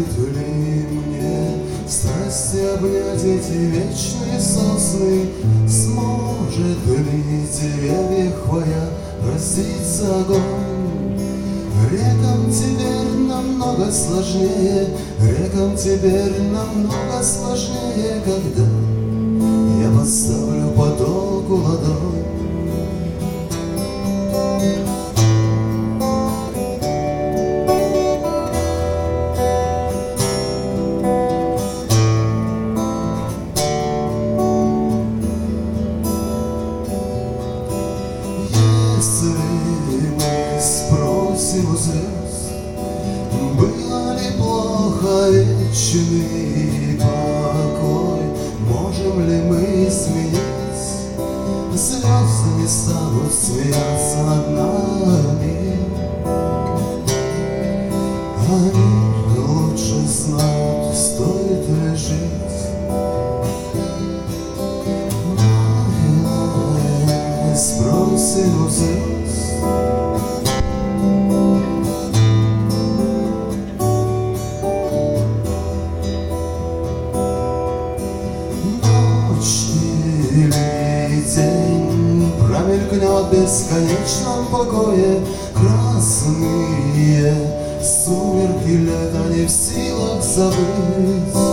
ли мне в страсти обнять эти вечные сосны? Сможет ли деревья хвоя проститься огонь? Рекам теперь намного сложнее, рекам теперь намного сложнее, когда я поставлю потоку ладонь. Если мы спросим у звезд, было ли плохо вечный покой, можем ли мы изменить? Звезды не станут смеяться над нами, они лучше знают, стоит ли жить. Спросим у звезд. Ночь или день промелькнет в бесконечном покое. Красные сумерки лета не в силах забыть.